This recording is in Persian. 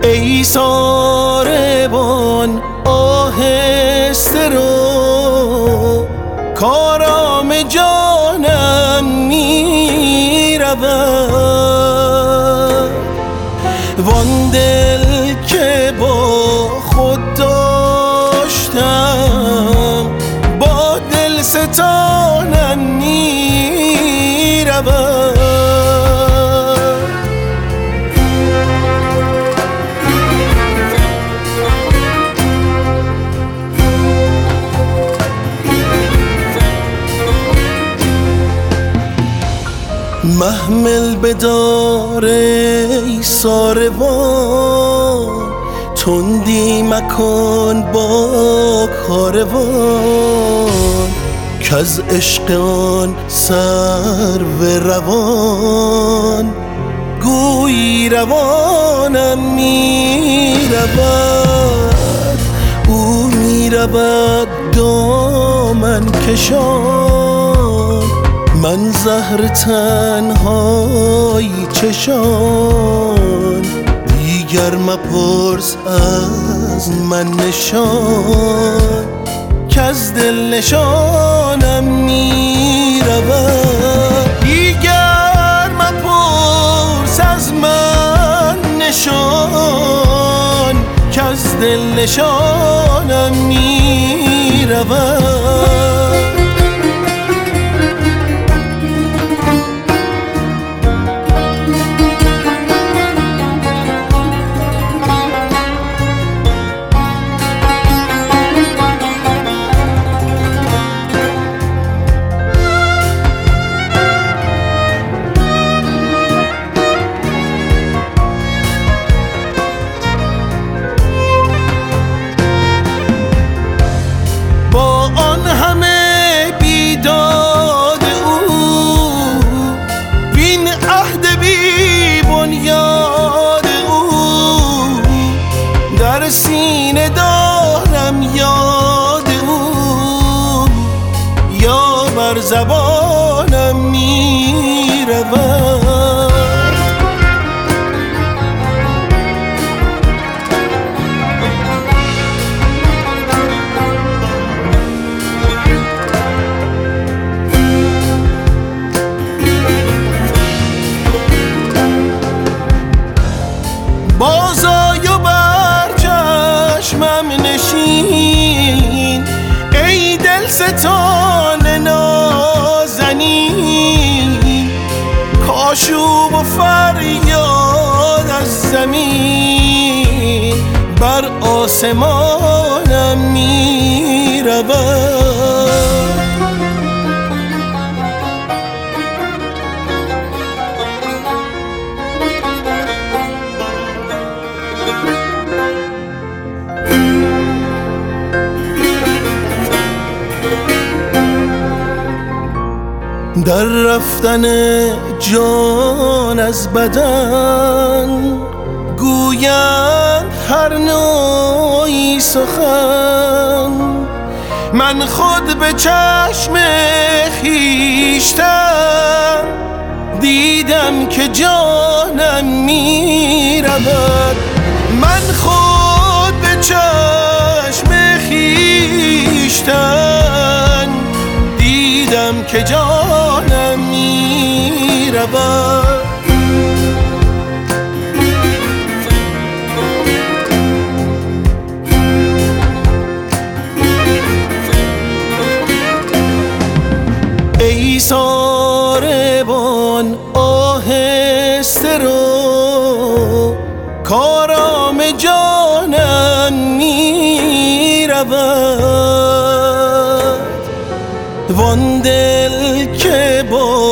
ای ساربان آهسته رو، کارام جانم می رود. وان دل که با خود داشتم، با دل ستانم می رود. محمل بدار ای ساربان، تندی مکن با کاروان، کز عشق آن سرو روان گویی روانم می رود. او می رود دامن کشان، من زهر تنهای چشان. دیگر مپرس از من نشان، کز دل نشانم می رود. دیگر مپرس از من نشان، کز دل نشانم می رود. سینه دارم یاد او، یا بر زبانم می رود. بازآی و بر چشمم نشین، ای دل ستان نازنین. کآشوب و فریاد از زمین، بر آسمانم می رود. در رفتن جان از بدن، گویند هر نوعی سخن. من خود به چشم خویشتن دیدم که جانم می رود. من خود به چشم خویشتن دیدم که جانم می رود. ای ساربان آهسته رو، کارام جانم می رود. وان دل که با